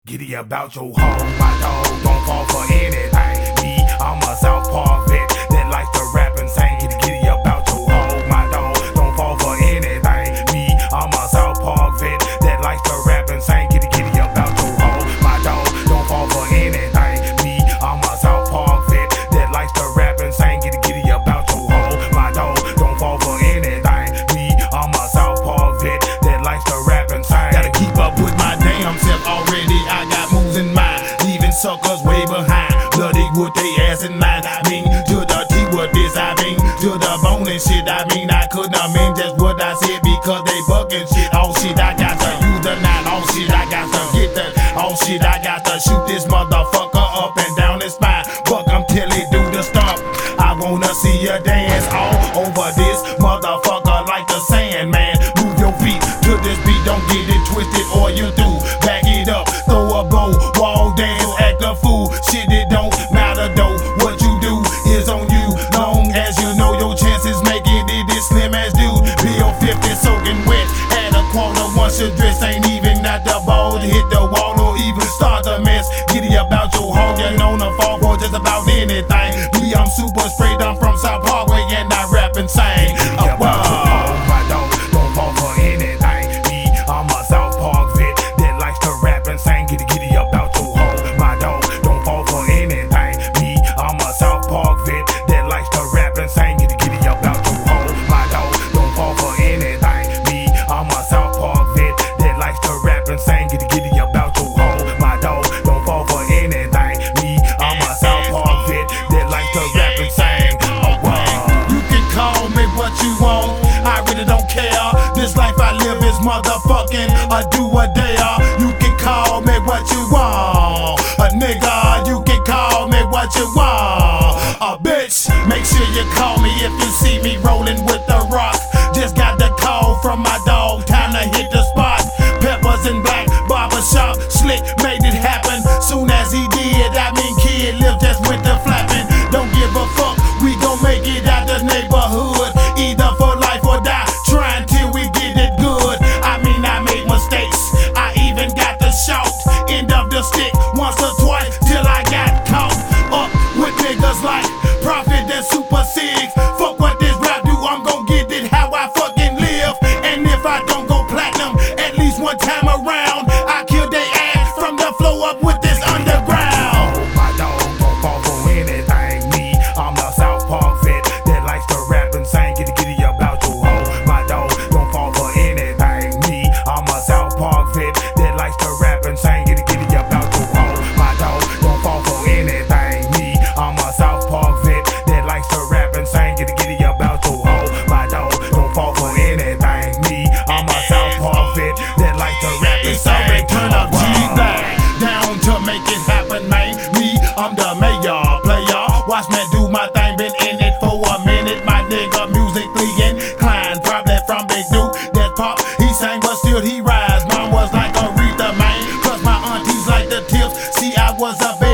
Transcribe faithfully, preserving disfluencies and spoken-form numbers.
Giddy about your home, my dog, don't fall for anything. Me, I'm a South Park vet that likes to rap and sing. Giddy, giddy about your home, my dog, don't fall for anything. Me, I'm a South Park vet that likes to rap and sing. Giddy, giddy about your home, my dog, don't fall for anything. Me, I'm a South Park vet that likes to rap and sing. Giddy, giddy about your home, my dog, don't fall for anything. Me, I'm a South Park vet that likes to rap and sing. Gotta keep up with my damn self already. I got moves in mind, leaving suckers way behind. Bloody with they ass in line. I mean, to the T what this I mean, to the bone and shit. I mean, I couldn't have mean just what I said because they bucking shit. Oh shit, I got to use the nine. Oh shit, I got to get that. Oh shit, I got to shoot this motherfucker up and down his spine. Buck him till he do the stomp. I wanna see you dance all over this motherfucker like the Sandman. Move your feet to this beat, don't get it twisted or you do. Back it up, throw a bow, wall dance, act a fool. Shit, it don't matter though. What you do is on you. Long as you know your chances making it is slim as dude. Bill fifty soaking wet, add a quarter once your dress ain't even at the ball to hit the wall or even start a mess. Giddy about your hog, you know the fall for just about anything. Me, I'm super straight, I'm from South Parkway and I rap and sing. Giddy about your hog, my dog, don't fall for anything. Me, I'm a South Park vet that likes to rap and sing. Giddy, giddy about your hog, my dog, don't fall for anything. Me, I'm a South Park vet that likes to rap and sing. Giddy, giddy about your hog, my dog, don't fall for anything. Me, I'm a South Park vet that likes to rap and sing. Giddy, giddy about your hog, my dog, don't fall for anything. Me, I'm a South Park vet that likes to rap and sing. Oh, wow. You can call me what you want, I really don't care. This life I live is motherfucking a do or dare. You can call me what you want, a nigga. You can call me what you want, a bitch. Make sure you call me if you see me rolling with the rock. Just got the call from my dog, time to hit the spot. Peppers and black, barbershop, slick, made it happen. Soon as he did, I mean kid live just went to flapping. Don't give a fuck, we gon' make it out the neighborhood. Either for life or die, trying till we get it good. I mean I made mistakes, I even got the shout. End of the stick once or twice till I got caught up with niggas like Prophet and Super Six. Fuck what this rap do, I'm gon' get it how I fucking live. And if I don't go platinum at least one time around, I kill they ass from the flow up with this underground. Oh, my dog don't fall for anything. Me, I'm the South Park vet that likes to rap and sing. Giddy, giddy about your hoe. My dog don't fall for anything. Me, I'm a South Park vet that likes to rap and sing. Giddy, giddy about your hoe. My dog don't fall for anything. Me, I'm a South Park vet that likes to rap and sing. Giddy, giddy about your hoe. My dog don't fall for anything. Me, I'm a South Park vet that likes to rap and sing. Turn up G-Bang down to make it happen, man. Me, I'm the mayor, player. Watch me do my thing, been in it for a minute. My nigga musically inclined, probably from Big Duke. That pop, he sang, but still he rise. Mom was like Aretha, man. Plus my aunties like the tips. See, I was a baby.